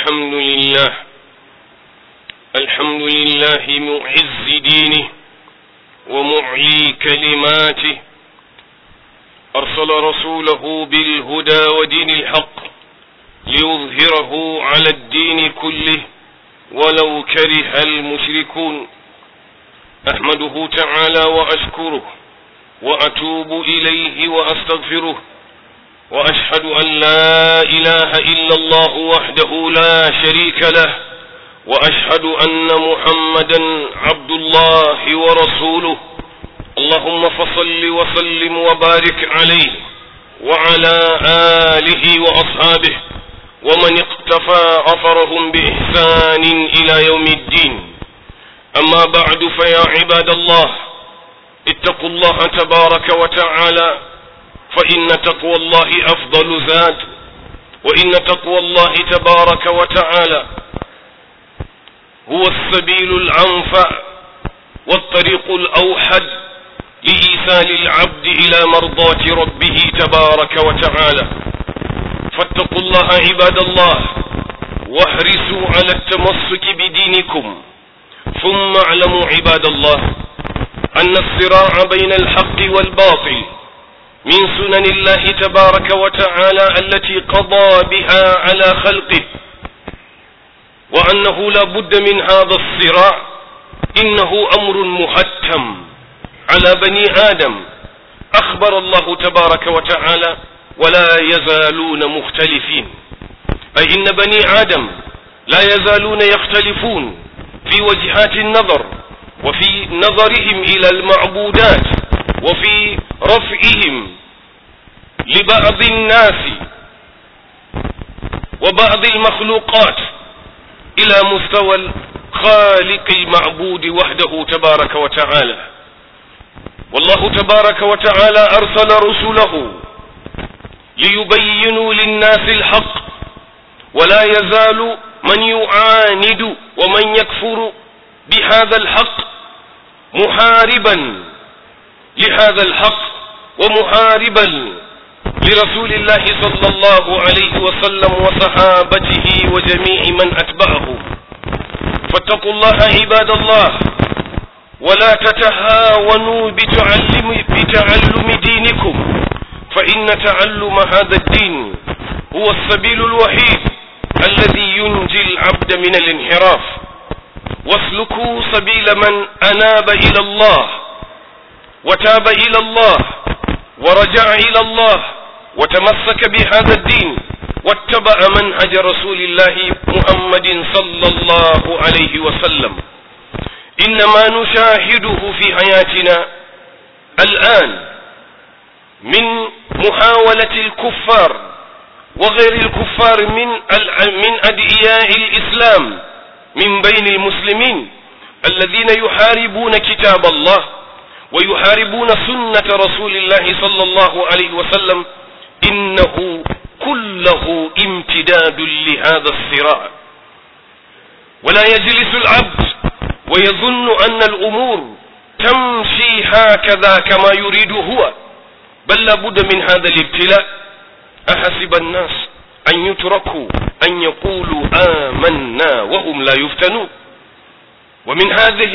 الحمد لله معز دينه ومعلي كلماته، أرسل رسوله بالهدى ودين الحق ليظهره على الدين كله ولو كره المشركون. أحمده تعالى وأشكره وأتوب إليه وأستغفره، وأشهد أن لا إله إلا الله وحده لا شريك له، وأشهد أن محمدا عبد الله ورسوله. اللهم فصل وسلم وبارك عليه وعلى آله وأصحابه ومن اقتفى أثرهم بإحسان إلى يوم الدين. أما بعد، فيا عباد الله، اتقوا الله تبارك وتعالى، فإن تقوى الله أفضل زاد، وإن تقوى الله تبارك وتعالى هو السبيل الأنفع والطريق الأوحد لإيصال العبد إلى مرضاة ربه تبارك وتعالى. فاتقوا الله عباد الله، واحرصوا على التمسك بدينكم. ثم اعلموا عباد الله أن الصراع بين الحق والباطل من سنن الله تبارك وتعالى التي قضى بها على خلقه، وأنه لا بد من هذا الصراع. إنه أمر محتم على بني آدم. أخبر الله تبارك وتعالى: ولا يزالون مختلفين، أي إن بني آدم لا يزالون يختلفون في وجهات النظر، وفي نظرهم إلى المعبودات، وفي رفعهم لبعض الناس وبعض المخلوقات إلى مستوى الخالق المعبود وحده تبارك وتعالى. والله تبارك وتعالى أرسل رسله ليبينوا للناس الحق، ولا يزال من يعاند ومن يكفر بهذا الحق محاربا لهذا الحق ومحاربا لرسول الله صلى الله عليه وسلم وصحابته وجميع من أتبعه. فاتقوا الله عباد الله، ولا تتهاونوا بتعلم دينكم، فإن تعلم هذا الدين هو السبيل الوحيد الذي ينجي العبد من الانحراف. واسلكوا سبيل من أناب إلى الله وتاب إلى الله ورجع إلى الله وتمسك بهذا الدين واتبع منهج رسول الله محمد صلى الله عليه وسلم. إنما نشاهده في حياتنا الآن من محاولة الكفار وغير الكفار من أدعياء الإسلام من بين المسلمين الذين يحاربون كتاب الله ويحاربون سنة رسول الله صلى الله عليه وسلم. إنه كله امتداد لهذا الصراع. ولا يجلس العبد ويظن أن الأمور تمشي هكذا كما يريد هو، بل لابد من هذا الابتلاء. أحسب الناس أن يتركوا أن يقولوا آمنا وهم لا يفتنون. ومن هذه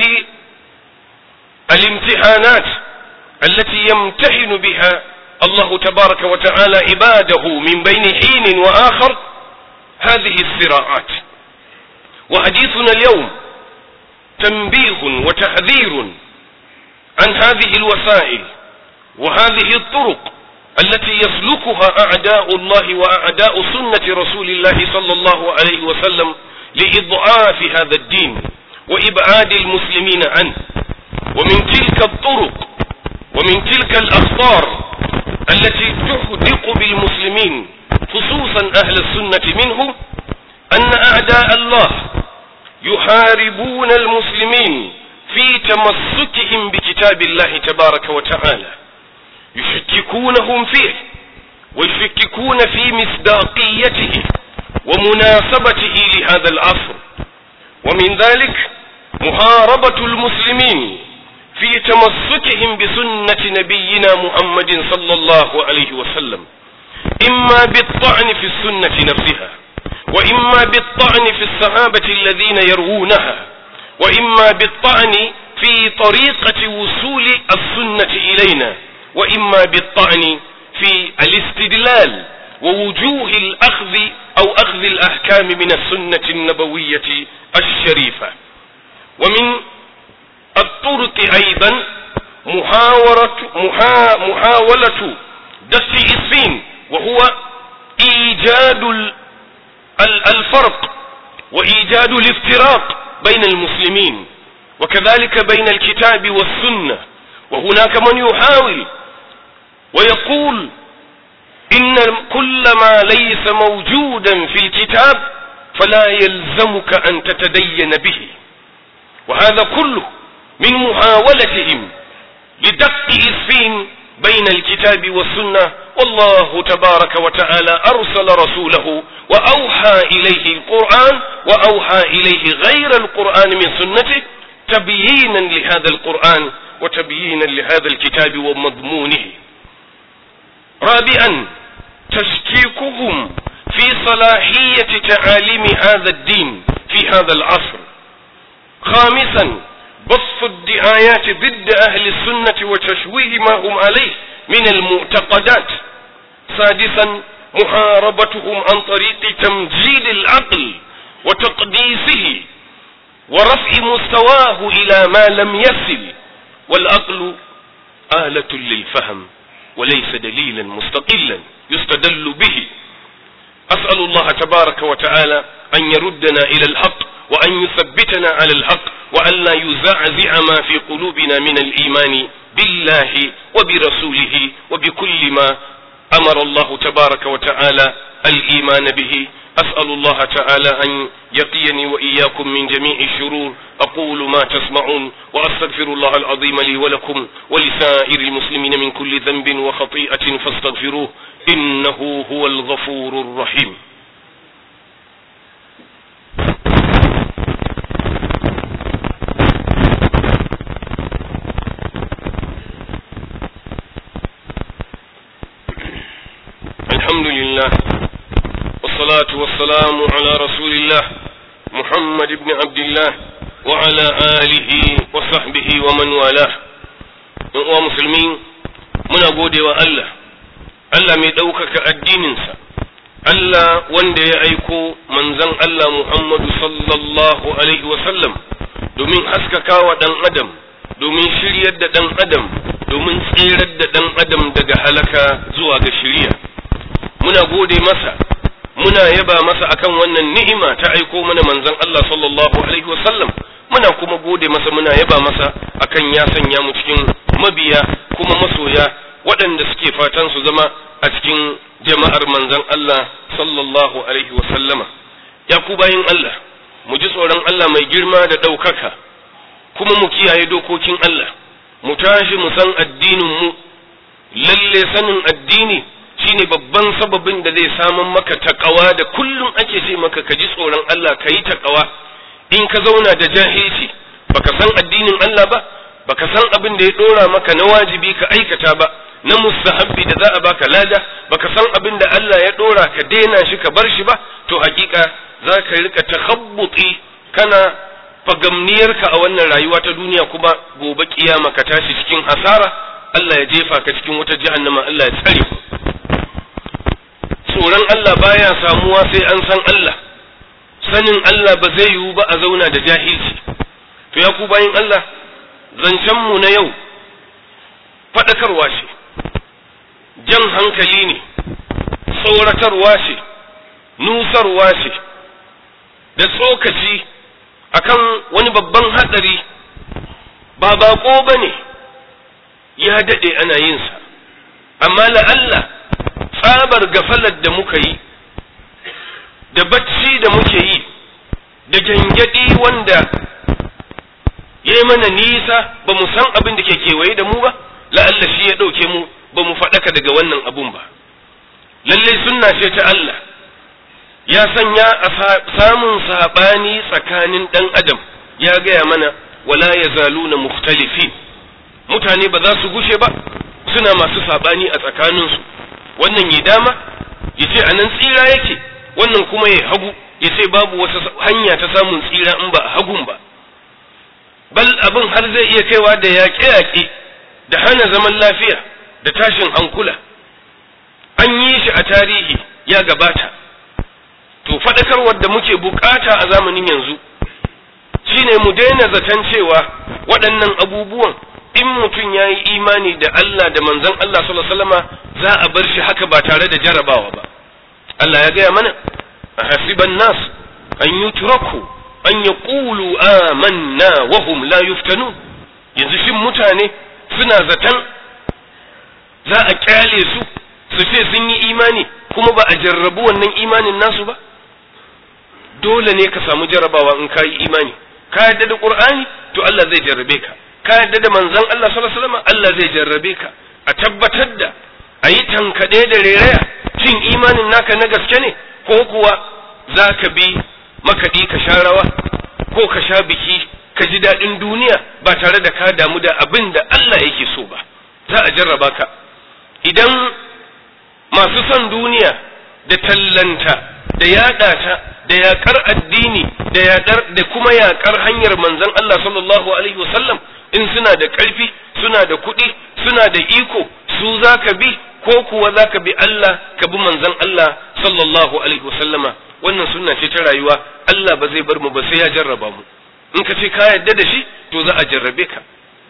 الامتحانات التي يمتحن بها الله تبارك وتعالى عباده من بين حين وآخر هذه الصراعات. وحديثنا اليوم تنبيه وتحذير عن هذه الوسائل وهذه الطرق التي يسلكها أعداء الله وأعداء سنة رسول الله صلى الله عليه وسلم لإضعاف هذا الدين وإبعاد المسلمين عنه. ومن تلك الطرق ومن تلك الأخطار التي تحدق بالمسلمين خصوصا أهل السنة منهم أن أعداء الله يحاربون المسلمين في تمسكهم بكتاب الله تبارك وتعالى، يشككونهم فيه ويشككون في مصداقيته ومناسبته لهذا العصر. ومن ذلك محاربة المسلمين في تمسكهم بسنة نبينا محمد صلى الله عليه وسلم، إما بالطعن في السنة نفسها وإما بالطعن في الصحابة الذين يروونها، وإما بالطعن في طريقة وصول السنة إلينا، وإما بالطعن في الاستدلال ووجوه الأخذ أو أخذ الأحكام من السنة النبوية الشريفة. ومن الطرق أيضا محاولة دفع السين، وهو إيجاد الفرق وإيجاد الافتراق بين المسلمين، وكذلك بين الكتاب والسنة. وهناك من يحاول ويقول إن كل ما ليس موجودا في الكتاب فلا يلزمك أن تتدين به، وهذا كله من محاولتهم لدق إسفين بين الكتاب والسنة. والله تبارك وتعالى أرسل رسوله وأوحى إليه القرآن، وأوحى إليه غير القرآن من سنته تبيينا لهذا القرآن وتبيينا لهذا الكتاب ومضمونه. رابعا تشكيكهم في صلاحية تعاليم هذا الدين في هذا العصر. خامسا بث الدعايات ضد أهل السنة وتشويه ما هم عليه من المعتقدات. سادسا محاربتهم عن طريق تمجيد العقل وتقديسه ورفع مستواه إلى ما لم يصل، والعقل آلة للفهم وليس دليلا مستقلا يستدل به. أسأل الله تبارك وتعالى أن يردنا إلى الحق وأن يثبتنا على الحق، وأن لا يزعزع ما في قلوبنا من الإيمان بالله وبرسوله وبكل ما أمر الله تبارك وتعالى الإيمان به. أسأل الله تعالى أن يقيني وإياكم من جميع الشرور. أقول ما تسمعون وأستغفر الله العظيم لي ولكم ولسائر المسلمين من كل ذنب وخطيئة فاستغفروه إنه هو الغفور الرحيم. الحمد لله والصلاة والسلام على رسول الله محمد بن عبد الله وعلى آله وصحبه ومن والاه. ومسلمين muna gode wa Allah mai ɗaukaka addininsa, Allah wanda ya aiko manzon Allah Muhammadu sallallahu alaihi wasallam domin haskaka wa ɗan adam, domin shiryar da ɗan adam, domin tsirar da ɗan adam daga halaka zuwa ga shiriya. Muna gode masa, muna yaba masa akan wannan ni'ima ta aiko mana manzon Allah sallallahu alaihi wasallam. Muna kuma gode masa, muna yaba masa akan ya sanya mu cikin mabiya kuma masoya waɗanda suke fatan su zama a cikin jama'ar manzon Allah sallallahu alaihi wasallama. Ya ku bayin Allah, mu ji tsoron Allah mai girma da ɗaukaka, kuma mu kiyaye dokokin Allah, mu tashi mu san addinin mu. Lalle sanin addini shine babban sababin da zai samun maka takawa da kullum ake ce maka ka ji tsoron Allah, ka yi takawa. In ka zauna da jahilci baka san addinin Allah ba, baka san abin da ya dora maka na wajibi ka aikata ba, na mustahabbi da za a baka lada, baka san abin da Allah ya dora ka daina shi ka bar shi ba, to hakika za ka rika takhabbuti kana fagamniyarka a wannan rayuwa ta duniya, kuma gobe kiyama ka tashi cikin hasara. Allah ya jefa ka cikin wata jahannama, Allah ya tsare ku. Tsoron Allah baya samuwa sai an san Allah, sanin Allah ba zai yiwu ba a zauna da jahilci. To ya ku bayin Allah, zancenmu na yau faɗakarwa ce, jan hankali ne, tsoratarwa ce, nusarwa ce, da tsokaci akan wani babban hatsari. Ba baƙo ba ne, ya daɗe ana yinsa, amma la'alla tsabar gafalar da muka yi, da bacci da muke yi, da gyangyaɗi wanda ya yi mana nisa, ba mu san abin da ke kewaye da mu ba, la'alla shi ya ɗauke mu ba mu faɗaka daga wannan abun ba. Lallai sunna ce ta Allah, ya sanya a samun saɓani tsakanin ɗan adam, ya gaya mana wala ya zaluna mukhtalifin. Mutane ba za su gushe ba suna masu saɓani a tsakaninsu, wannan ya dama ya ce anan tsira yake, wannan kuma ya hagu, ya ce babu wata hanya ta samun tsira in ba a hagun ba, bal abin har zai iya kaiwa da yaƙe-yaƙe da hana zaman lafiya da tashin hankula. An yi shi a tarihi ya gabata. To faɗakarwar da muke bukata a zamanin yanzu shine mu daina zaton cewa waɗannan abubuwan in mutum ya yi imani da Allah da manzon Allah sallallahu alaihi wasallama za a bar shi haka ba tare da jarabawa ba. Allah ya gaya mana a hasiban nas an yutraku an yaqulu amanna wa hum la yuftanun. Yanzu shin mutane suna zaton za a kyale su ce sun yi imani kuma ba a jarrabu wannan imanin nasu ba? Dole ne ka samu jarabawa in ka yi imani. Ka yadda da Qur'ani to Allah zai jarrabe ka. Ka yadda da manzon Allah sallallahu alaihi wasallam Allah zai jarrabe ka. A tabbatar da ayi tankade da reraya cin imanin naka na gaske ne ko kuwa zaka bi makaɗi ka sha rawa ko ka sha biki ka ji daɗin duniya ba tare da ka damu da abin da Allah yake so ba. Za a jarraba ka. Idan masu son duniya da tallanta da yaɗa ta da yaƙar addini da kuma yaƙar hanyar manzon Allah sallallahu alaihi wasallam in suna da ƙarfi suna da kuɗi suna da iko su za ka bi ko kuwa za ka bi Allah ka bi manzon Allah sallallahu alaihi wasallama. Wannan sunna ce ta rayuwa. Allah ba zai bar mu ba sai ya jarraba mu. In ka ce ka yarda da shi to za a jarrabe ka.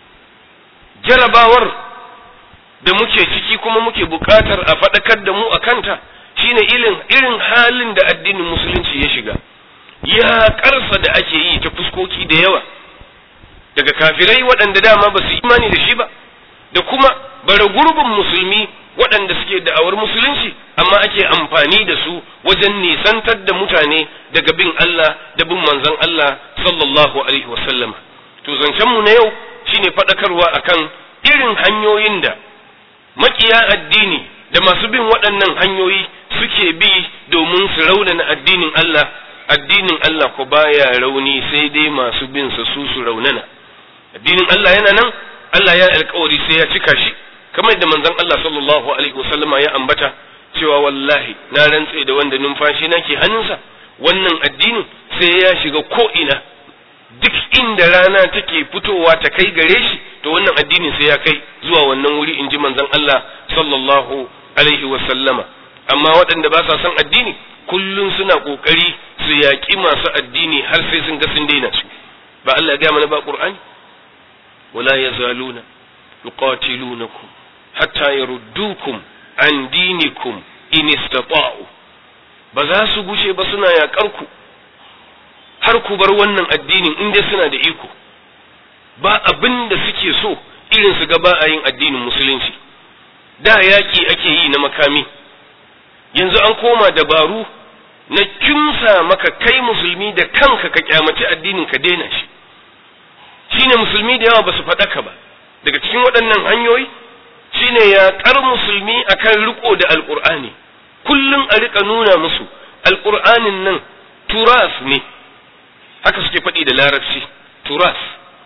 Jarrabawar da muke ciki kuma muke buƙatar a faɗakar da mu a kanta shine irin halin da addinin musulunci ya shiga. Ya karsa da ake yi ta fuskoki da yawa daga kafirai waɗanda dama ba su imani da shi ba, da kuma bara gurbin musulmi waɗanda suke da'awar musulunci amma ake amfani da su wajen nisantar da mutane daga bin Allah da bin manzon Allah sallallahu alaihi wasallam. To zancen mu na yau shine faɗakarwa akan irin hanyoyin da makiya addini da masu bin waɗannan hanyoyi suke bi domin su raunana addinin Allah. Addinin Allah ko baya rauni sai dai masu bin sa su raunana. Addinin Allah yana nan, Allah ya alƙawari sai ya cika shi, kamar da manzon Allah sallallahu alaihi wasallama ya ambata cewa wallahi na rantse da wanda numfashi nake hannunsa, wannan addinin sai ya shiga ko ina, duk inda rana take fitowa ta kai gare shi to wannan addinin sai ya kai zuwa wannan wuri, in ji manzon Allah sallallahu alaihi wasallama. Amma waɗanda ba sa son addini kullum suna ƙoƙari su yaƙi masu addini har sai sun ga sun daina su. Ba Allah ya gaya mana ba Qur'ani? Wala yazaluna yuqatilunakum hatta yaruddukum an dinikum in istata'u. Ba za su gushe ba suna yaƙar ku har ku bar wannan addinin in dai suna da iko. Ba abin da suke so irin su ga ba a yin addinin musulunci. Da yaƙi ake yi na makami, yanzu an koma dabaru na kimsa maka kai musulmi da kanka ka kyamaci addinin ka daina shi. Shine musulmi da yawa ba su faɗaka ba. Daga cikin waɗannan hanyoyi shine yaƙar musulmi akan riko da alƙur'ani. Kullum a riƙa nuna musu alƙur'anin nan turas ne, haka suke faɗi da larabci, turas,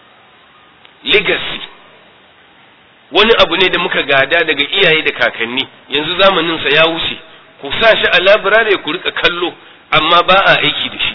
legacy, wani abu ne da muka gada daga iyaye da kakanni, yanzu zamaninsa ya wuce. Ku sa shi a labirare ku rika kallo amma ba a aiki da shi.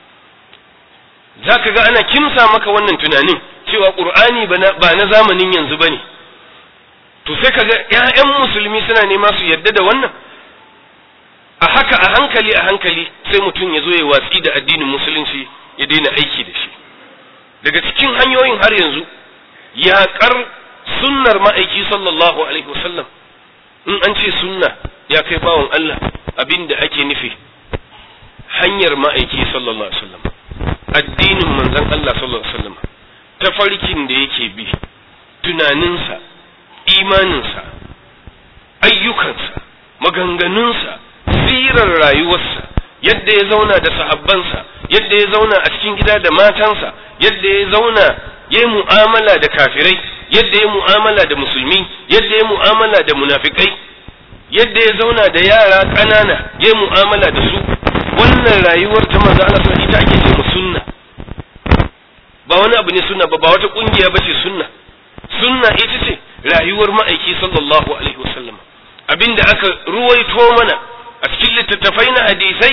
Za ka ga ana kimsa maka wannan tunanin cewa ƙur'ani ba na zamanin yanzu ba ne. To sai ka ga ‘ya'yan musulmi suna nema su yadda da wannan. A haka a hankali sai mutum ya zo ya watsi da addinin musulunci ya daina aiki da shi. Daga cikin hanyoyin har yanzu yaƙar sunnar ma'aiki sallallahu alaihi wasallam. In an ce sunna ya kai bawon Allah abinda ake nufi hanyar ma'aiki sallallahu alaihi wasallam, addinin manzon Allah sallallahu alaihi wasallam, tafarkin da yake bi, tunaninsa, imaninsa, ayyukansa, maganganunsa, sirar rayuwarsa, yadda ya zauna da sahabbansa, yadda ya zauna a cikin gida da matansa, yadda ya zauna ya yi mu'amala da kafirai, yadda ya mu'amala da musulmi, yadda ya mu'amala da munafikai, yadda ya zauna da yara ƙanana ya yi mu'amala da su. Wannan rayuwar ta manzo Allah sallallahu ita ake cewa sunna. Ba wani abu ne sunna ba wata kungiya bace sunna. Sunna ita ce rayuwar ma'aiki sallallahu alaihi wasallam. Abinda aka ruwaito mana a cikin littattafai na hadisai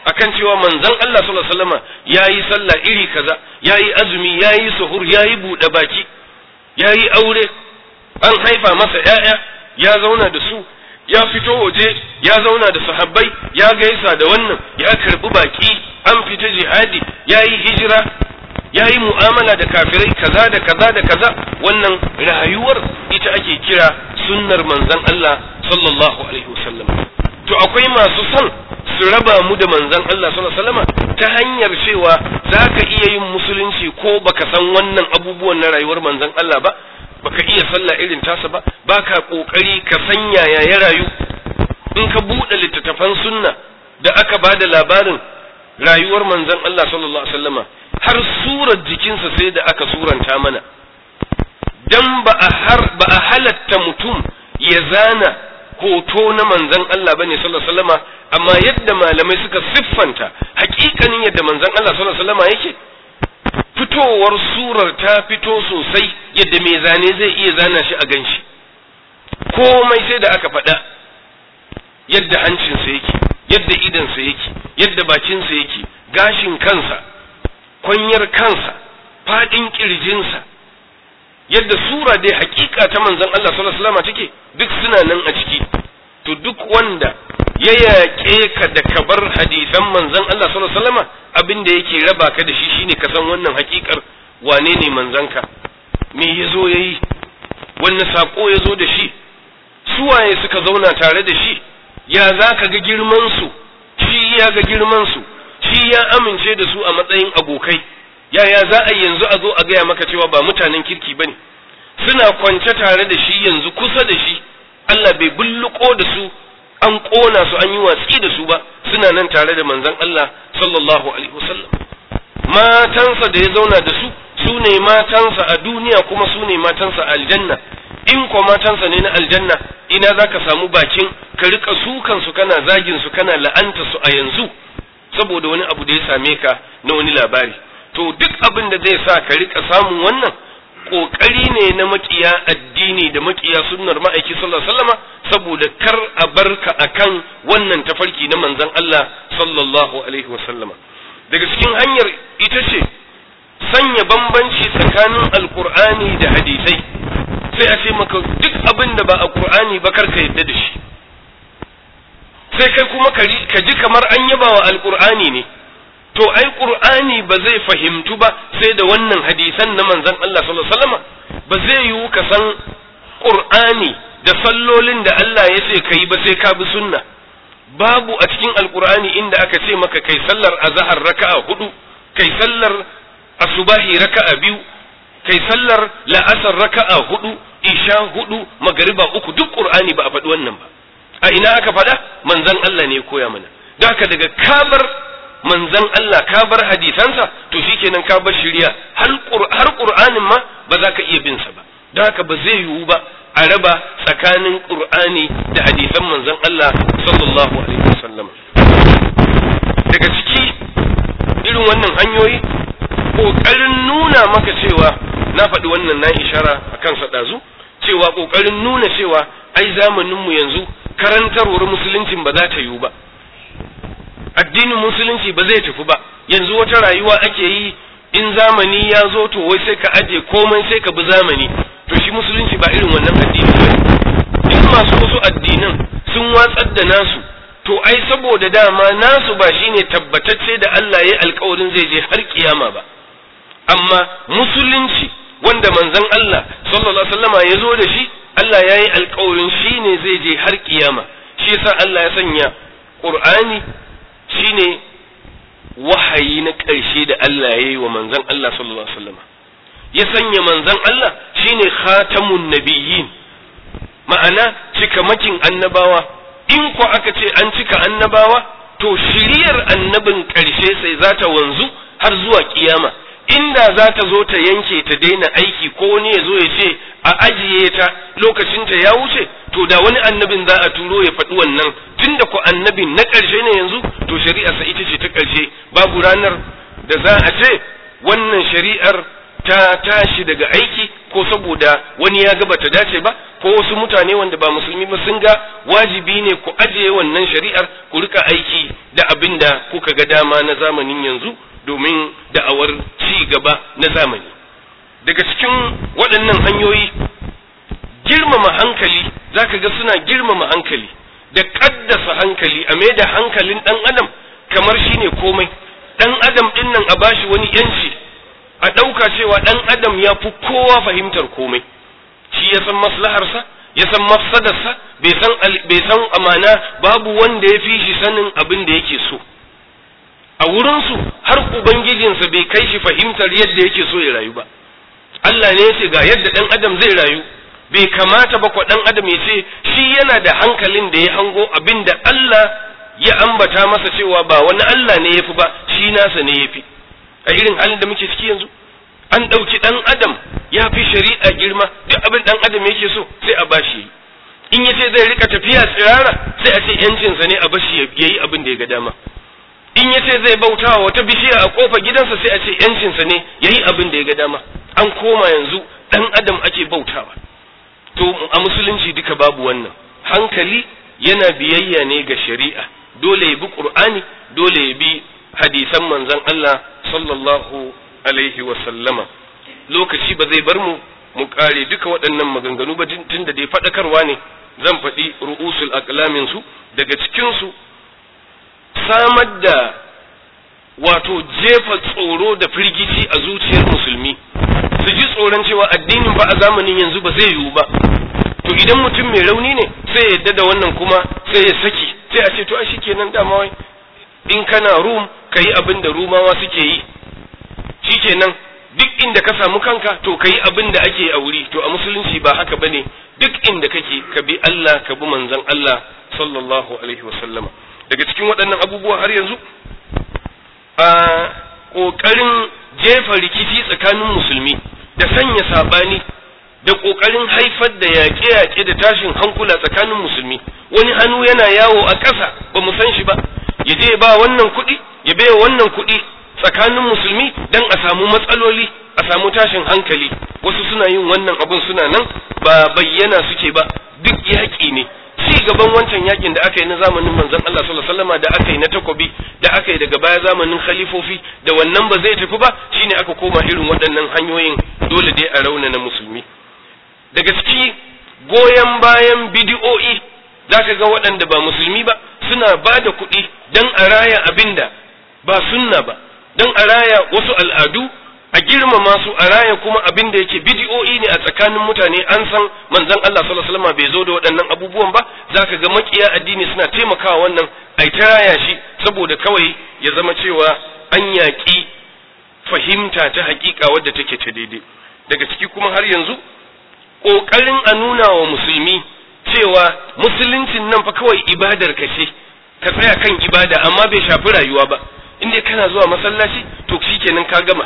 akan cewa manzon Allah sallallahu alaihi wasallama yayi sallah iri kaza, yayi azumi, yayi suhur, yayi bude baki, yayi aure, an haifa masa ƴaƴa, ya zauna da su, ya fito waje, ya zauna da sahabbai, ya gaisa da wannan, ya karbi baki, an fita jihadi, yayi hijira, yayi mu'amala da kafirai kaza da kaza da kaza. Wannan rayuwar ita ake kira sunnar manzon Allah sallallahu alaihi wasallam. To akwai masu son su raba mu da manzon Allah sallallahu alaihi wasallam ta hanyar cewa zaka iya yin musulunci ko baka san wannan abubuwan na rayuwar manzon Allah ba, baka iya sallah irin tasa ba, baka kokari ka san yaya ya rayu. In ka bude littattafan sunna da aka bada labarin rayuwar manzon Allah sallallahu alaihi wasallama, har surar jikinsa sai da aka suranta mana, dan ba a halatta mutum ya zana hoto na manzon Allah bane sallallahu alaihi wasallama, amma yadda malamai suka siffanta hakikanin yadda manzon Allah sallallahu alaihi wasallama yake, fitowar surar ta fito sosai yadda mai zane zai iya zana shi a ganshi. Komai sai da aka faɗa, yadda hancinsa yake, yadda idansa yake, yadda bakinsa yake, gashin kansa, kwanyar kansa, fadin kirjinsa, yadda sura dai hakika ta manzon Allah sallallahu alaihi wasallam take, duk suna nan a ciki. To duk wanda ya yaƙe ka da kabar hadisan manzon Allah sallallahu alaihi wasallam, abin da yake raba ka da shi shine ka san wannan hakikar wane ne manzanka, me yazo yayi, wannan sako yazo da shi, suwaye suka zauna tare da shi, ya zaka ga girman su, shi ya ga girman su, shi ya amince da su a matsayin abokai. Yaya za a yanzu a zo a gaya maka cewa ba mutanen kirki bane? Suna kwance tare da shi yanzu, kusa da shi, Allah bai bulluko da su an kona su an yi watsi da su ba, suna nan tare da manzon Allah sallallahu alaihi wasallam. Matansa da ya zauna da su, su ne matansa a duniya kuma su ne matansa a aljanna. In ko matansa ne na aljanna, ina zaka samu bakin ka rika sukan su, kana zagin su, kana la'anta su a yanzu saboda wani abu da ya same ka na wani labari. To duk abin da zai sa ka rika samun wannan kokari ne na makiya addini da makiya sunnar ma'aiki sallallahu alaihi wasallama, saboda kar a barka akan wannan tafarki na manzon Allah sallallahu alaihi wasallama. Daga cikin hanyar ita ce sanya bambanci tsakanin alqur'ani da hadisai. Sai a ce maka duk abin da ba a qur'ani ba karka yadda da shi, sai kai kuma ka ji kamar an yaba wa alqur'ani ne. To ai qur'ani ba zai fahimtu ba sai da wannan hadisan na manzon Allah sallallahu alaihi wasallam. Ba zai yiwu ka san qur'ani da sallolin da Allah ya ce kai ba sai ka bi sunna. Babu a cikin alqur'ani inda aka ce maka kai sallar azhar raka'a 4, kai sallar asubahi raka'a 2, kai sallar la'asar raka'a 4, isha 4, magriba 3, duk qur'ani ba a faɗi wannan ba. A ina aka faɗa? Manzon Allah ne ya koya mana. Da haka daga kabar manzon Allah ka bar hadisansa, to shikenan ka bar shari'a, har qur'anin ma ba za ka iya bin sa ba. Don haka ba zai yiwu ba a raba tsakanin qur'ani da hadisan manzon Allah sallallahu alaihi wasallam. Daga ciki irin wannan hanyoyi, kokarin nuna maka cewa, na faɗi wannan na ishara akan sa dazu, cewa kokarin nuna cewa ai zamanin mu yanzu karantarwar musuluncin ba za ta yiwu ba, addinin musulunci ba zai tafi ba. Yanzu wata rayuwa ake yi, in zamani ya zo to wai sai ka aje komai sai ka bi zamani. To shi musulunci ba irin wannan addini ba. In masu wasu addinan sun watsar da nasu, to ai saboda dama nasu ba shine tabbatacce da Allah ya alƙawarin zai je har kiyama ba. Amma musulunci wanda manzon Allah sallallahu alaihi wasallama ya zo da shi, Allah ya yi alƙawarin shine zai je har kiyama. Shi yasa Allah ya sanya Qur'ani shine wahayi na ƙarshe da Allah ya yi wa manzon Allah sallallahu alaihi wasallam. Ya sanya manzon Allah shine khatamun nabiyyin, ma'ana cikamakin annabawa. In ko aka ce an cika annabawa, to shiriyar annabin ƙarshe sai za ta wanzu har zuwa kiyama. Inda za ta zo ta yanke ta daina aiki, ko wani ya zo ya ce a ajiye ta lokacinta ya wuce, to da wani annabin za a turo ya faɗi wannan. Tunda ko annabin na ƙarshe ne yanzu, to shari'arsa ita ce ta ƙarshe. Babu ranar da za a ce wannan shari'ar ta tashi daga aiki ko saboda wani ya ga bata dace ba ko wasu mutane wanda ba musulmi ba sun ga wajibi ne ku ajiye wannan shari'ar ku rika aiki da abin da kuka ga dama na zamanin yanzu domin da'awar ci gaba na zamani. Daga cikin waɗannan hanyoyi girmama hankali, zaka ga suna girmama hankali da kaddasa hankali, a mai da hankalin ɗan adam kamar shine komai. Ɗan adam ɗin nan a bashi wani yanci, a ɗauka cewa ɗan adam ya fi kowa fahimtar komai, shi ya san maslaharsa, ya san mafsadarsa, bai san amana, babu wanda ya fi shi sanin abin da yake so. A wurinsu har ubangijinsa bai kai shi fahimtar yadda yake so ya rayu ba. Allah ne ya ce ga yadda ɗan adam zai rayu, bai kamata ba kwa ɗan adam ya ce shi yana da hankalin da ya hango abin da Allah ya ambata masa cewa ba wani Allah ne ya fi ba, shi nasa ne ya fi. A irin halin da muke ciki yanzu, an ɗauki ɗan adam ya fi shari'a girma, duk abin ɗan adam yake so sai a bashi. In ya ce zai rika tafiya tsirara sai a ce yancinsa ne a bashi ya yi abin da ya ga dama. In ya ce zai bautawa wata bishiya a kofar gidansa sai a ce yancinsa ne ya yi abin da ya ga dama. An koma yanzu ɗan adam ake bautawa. To a musulunci duka babu wannan. Hankali yana biyayya ne ga shari'a, dole ya bi Qur'ani, dole ya bi hadisan manzon Allah sallallahu alaihi wa sallama. Lokaci ba zai bar mu kare duka waɗannan maganganu ba, tun da dai faɗakarwa ne, zan faɗi ru'usul aqlamin su. Daga cikin su samar da wato jefa tsoro da firgici a zuciyar musulmi, su ji tsoron cewa addinin ba a zamanin yanzu ba zai yiwu ba. To idan mutum mai rauni ne sai ya yadda da wannan kuma sai ya saki, sai a ce to ai shikenan dama wai in kana Rum kai abin da Rumawa suke yi, shikenan duk inda ka samu kanka to kai abin da ake a wuri. To a musulunci ba haka bane, duk inda kake ka bi Allah, ka bi manzon Allah sallallahu alaihi wasallama. Daga cikin waɗannan abubuwa har yanzu a ƙoƙarin jefa rikici tsakanin musulmi da sanya saɓani da ƙoƙarin haifar da yaƙe-yaƙe da tashin hankula tsakanin musulmi. Wani hannu yana yawo a ƙasa ba mu san shi ba, ya je ba wannan kuɗi, ya bai wannan kuɗi tsakanin musulmi don a samu matsaloli, a samu tashin hankali. Wasu suna yin wannan abun suna nan ba bayyana suke ba, duk yaƙi ne. Ci gaban wancan yakin da aka yi na zamanin manzon Allah sallallahu alaihi wasallam, da aka yi na takobi, da aka yi daga baya zamanin khalifofi, da wannan ba zai tafi ba, shine aka koma irin waɗannan hanyoyin, dole dai a raunana musulmi. Daga ciki goyon bayan bidi'o'i, zaka ga waɗanda ba musulmi ba suna ba da kuɗi don a raya abinda ba sunna ba, don a raya wasu al'adu, a girmama su, a raya kuma abin da yake bidi'o'i ne a tsakanin mutane. An san manzon Allah sallallahu alaihi wasallam bai zo da waɗannan abubuwan ba, zaka ga makiya addini suna taimakawa wannan ai ta raya shi saboda kawai ya zama cewa an yaƙi fahimta ta haƙiƙa wadda take ta daidai. Daga ciki kuma har yanzu ƙoƙarin a nuna wa musulmi cewa musuluncin nan fa kawai ibadar ka ce, ka tsaya kan ibada amma bai shafi rayuwa ba. In dai kana zuwa masallaci to shikenan ka gama.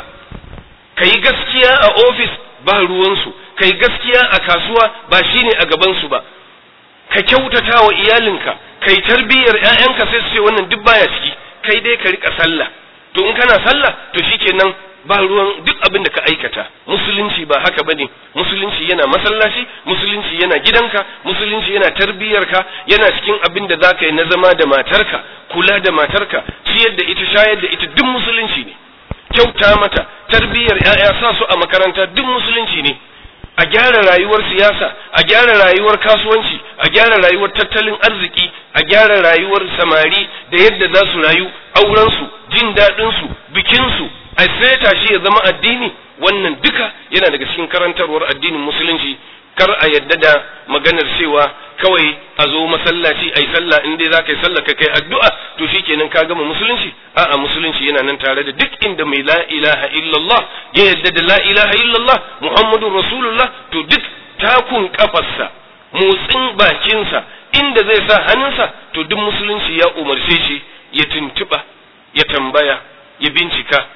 Ka yi gaskiya a ofis ba ruwansu, ka yi gaskiya a kasuwa ba shi ne a gabansu ba, ka kyautata wa iyalinka, ka yi tarbiyyar ‘ya'yanka sai su ce wannan duk baya ciki, kai dai ka riƙa sallah. To in kana sallah to shi kenan ba ruwan duk abin da ka aikata. Musulunci ba haka bane. Musulunci yana masallaci, musulunci yana gidanka, musulunci yana tarbiyyarka, yana cikin abin da za ka yi na zama da matarka, kula da matarka, ciyar da ita, shayar da ita, duk musulunci ne. Kyauta mata, tarbiyyar ‘ya'ya, sa su a makaranta, duk musulunci ne. A gyara rayuwar siyasa, a gyara rayuwar kasuwanci, a gyara rayuwar tattalin arziki, a gyara rayuwar samari da yadda za su rayu, aurensu, jin daɗinsu, bikinsu, a saita shi ya zama addini. Wannan duka yana daga cikin karantarwar addinin musulunci. Kar a yadda da maganar cewa kawai a zo masallaci ai sallah, in dai za ka yi sallah ka kai addu'a to shikenan ka gama musulunci. A'a, musulunci yana nan tare da duk inda mai la ilaha illallah ya yadda da la ilaha illallah Muhammadun Rasulullah, to duk takun kafarsa, motsin bakinsa, inda zai sa hannunsa, to duk musulunci ya umarce shi ya tuntuba, ya tambaya, ya bincika, ya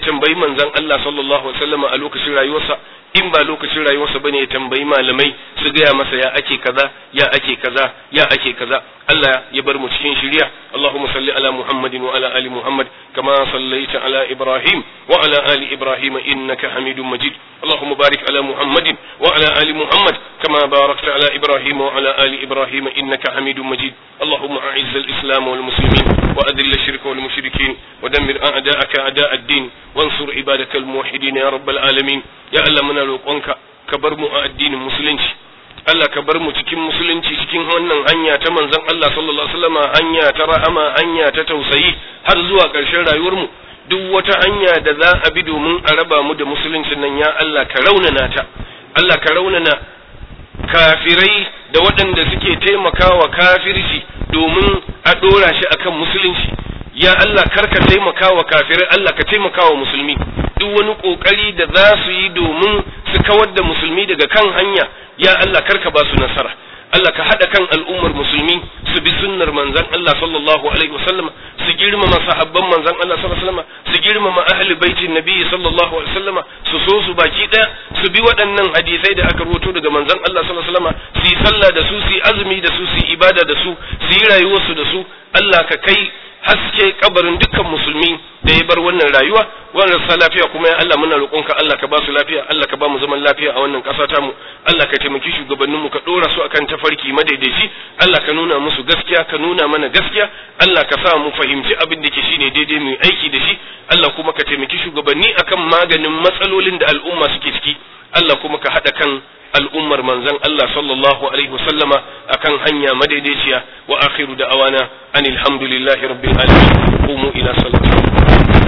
tambayi manzon Allah sallallahu alaihi wasallam a lokacin rayuwarsa, in ba lokacin rayuwarsa bane ya tambayi malamai su gaya masa ya ake kaza ya ake kaza ya ake kaza. Allah ya bar mu cikin shiriya. Allahumma salli ala Muhammadin wa ala ali Muhammad kama sallaita ala Ibrahim wa ala ali Ibrahim innaka Hamidum Majid. Allahumma barik ala Muhammadin wa ala ali Muhammad kama barakta ala Ibrahim wa ala ali Ibrahim innaka Hamidum Majid. Allahumma a'izz al-islam wal muslimin wa adhill ash-shirka wal mushrikin wa dammir a'da'aka a'da' ad-din wansur ibadaka al-muwahhidin ya rabbal alamin. Ya Allah muna roƙonka ka bar mu a addinin musulunci. Allah ka bar mu cikin musulunci, cikin wannan hanya ta manzon Allah sallallahu alaihi wasallam, hanya ta rahama, hanya ta tausayi har zuwa ƙarshen rayuwar mu. Duk wata hanya da za a bi domin a raba mu da musulunci nan ya Allah ka raunana ta. Allah ka raunana kafirai da waɗanda suke taimakawa kafirci domin a dora shi akan musulunci. Ya Allah karka taimakawa kafirai, Allah ka taimakawa musulmi. Duk wani kokari da za su yi domin su kawar da musulmi daga kan hanya, ya Allah karka ba su nasara. Allah ka hada kan al'ummar musulmi su bi sunnar manzon Allah sallallahu alaihi wasallam, su girmama sahabban manzon Allah sallallahu alaihi wasallam, su girmama ahli baitin nabi sallallahu alaihi wasallam, su so su baki daya, su bi waɗannan hadisai da aka rawaito daga manzon Allah sallallahu alaihi wasallam, su yi sallah da su, su yi azumi da su, su yi ibada da su, su yi rayuwar su da su. Allah ka kai haske kabarin dukkan musulmi da ya bar wannan rayuwa, wannan sa lafiya kuma ya Allah muna roƙonka Allah ka ba su lafiya, Allah ka ba mu zaman lafiya a wannan ƙasa ta mu, Allah ka taimaki shugabanninmu ka ɗora su akan tafarki madaidaici, Allah ka nuna musu gaskiya, ka nuna mana gaskiya, Allah ka sa mu fahimci abin da ke shine daidai mu aiki da shi, Allah kuma ka taimaki shugabanni akan maganin matsalolin da al'umma suke ciki, Allah kuma ka haɗa kan al'ummar manzon Allah sallallahu alaihi wasallama akan hanya madaidaiciya. Wa akhiru da'awana anil hamdulillahi rabbil alamin. Qumu ila salati.